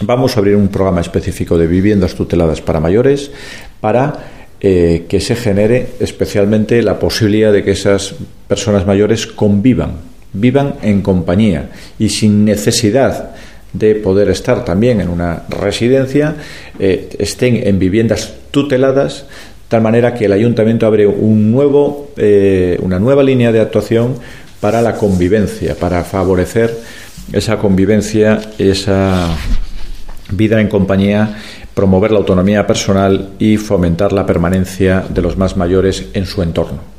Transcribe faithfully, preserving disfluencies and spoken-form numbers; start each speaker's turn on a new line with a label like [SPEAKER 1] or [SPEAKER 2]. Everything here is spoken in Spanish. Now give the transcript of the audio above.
[SPEAKER 1] vamos a abrir un programa específico de viviendas tuteladas para mayores para eh, que se genere especialmente la posibilidad de que esas personas mayores convivan, vivan en compañía y sin necesidad de poder estar también en una residencia, eh, estén en viviendas tuteladas, de tal manera que el Ayuntamiento abre un nuevo, eh, una nueva línea de actuación para la convivencia, para favorecer esa convivencia, esa vida en compañía, promover la autonomía personal y fomentar la permanencia de los más mayores en su entorno.